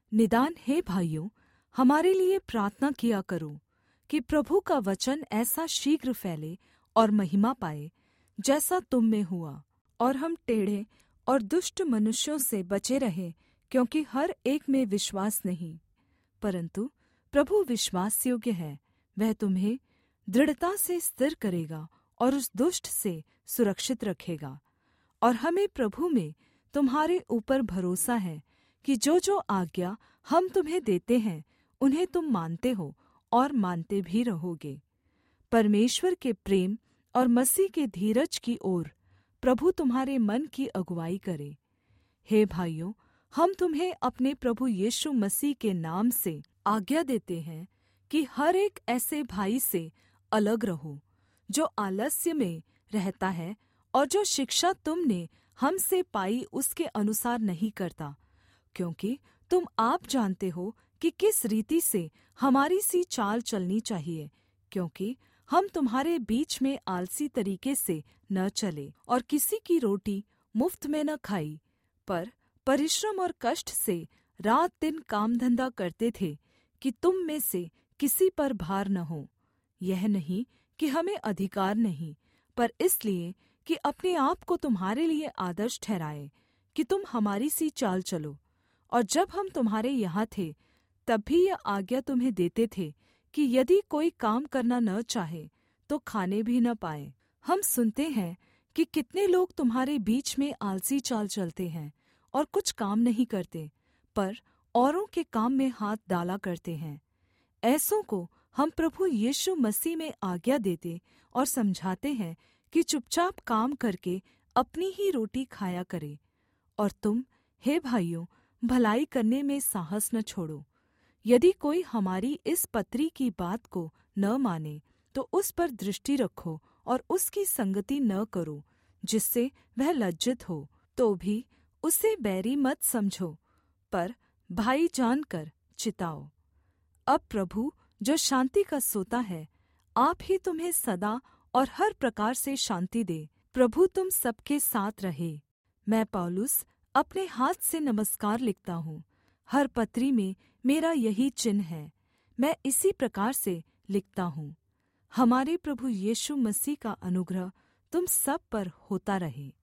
निदान हे भाइयों, हमारे लिए प्रार्थना किया करो कि प्रभु का वचन ऐसा शीघ्र फैले और महिमा पाए, जैसा तुम में हुआ, और हम टेढ़े और दुष्ट मनुष्यों से बचे रहें, क्योंकि हर एक में विश्वास नहीं। परन्तु प्रभु विश्वास योग्य है, वह तुम्हें दृढ़ता से स्थिर करेगा और उस दुष्ट से सुरक्षित रखेगा। और हमें प्रभु में तुम्हारे ऊपर भरोसा है कि जो आज्ञा हम तुम्हें देते हैं उन्हें तुम मानते हो और मानते भी रहोगे। परमेश्वर के प्रेम और मसीह के धीरज की ओर प्रभु तुम्हारे मन की अगुवाई करे। हे भाइयों, हम तुम्हें अपने प्रभु यीशु मसीह के नाम से आज्ञा देते हैं कि हर एक ऐसे भाई से अलग रहो जो आलस्य में रहता है और जो शिक्षा तुमने हमसे पाई उसके अनुसार नहीं करता, क्योंकि तुम आप जानते हो कि किस रीति से हमारी सी चाल चलनी चाहिए, क्योंकि हम तुम्हारे बीच में आलसी तरीके से न चले और किसी की रोटी मुफ्त में न खाई, पर परिश्रम और कष्ट से रात दिन काम धंधा करते थे कि तुम में से किसी पर भार न हो। यह नहीं कि हमें अधिकार नहीं, पर इसलिए कि अपने आप को तुम्हारे लिए आदर्श ठहराए कि तुम हमारी सी चाल चलो। और जब हम तुम्हारे यहाँ थे तब भी यह आज्ञा तुम्हें देते थे कि यदि कोई काम करना न चाहे तो खाने भी न पाए। हम सुनते हैं कि कितने लोग तुम्हारे बीच में आलसी चाल चलते हैं और कुछ काम नहीं करते, पर औरों के काम में हाथ डाला करते हैं। ऐसों को हम प्रभु यीशु मसीह में आज्ञा देते और समझाते हैं कि चुपचाप काम करके अपनी ही रोटी खाया करे। और तुम, हे भाइयों, भलाई करने में साहस न छोड़ो। यदि कोई हमारी इस पत्री की बात को न माने तो उस पर दृष्टि रखो और उसकी संगति न करो, जिससे वह लज्जित हो। तो भी उसे बैरी मत समझो, पर भाई जानकर चिताओ। अब प्रभु जो शान्ति का सोता है, आप ही तुम्हें सदा और हर प्रकार से शान्ति दे। प्रभु तुम सबके साथ रहे। मैं पौलुस अपने हाथ से नमस्कार लिखता हूँ। हर पत्री में मेरा यही चिन्ह है। मैं इसी प्रकार से लिखता हूँ। हमारे प्रभु यीशु मसीह का अनुग्रह तुम सब पर होता रहे।